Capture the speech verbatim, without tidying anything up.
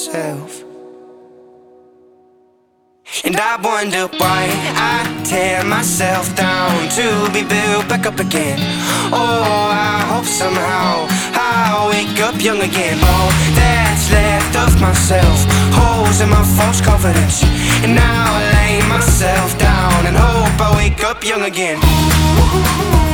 myself. And I wonder why I tear myself down to be built back up again. Oh, I hope somehow I'll wake up young again. All that's left of myself, holes in my false confidence. And now I lay myself down and hope I wake up young again.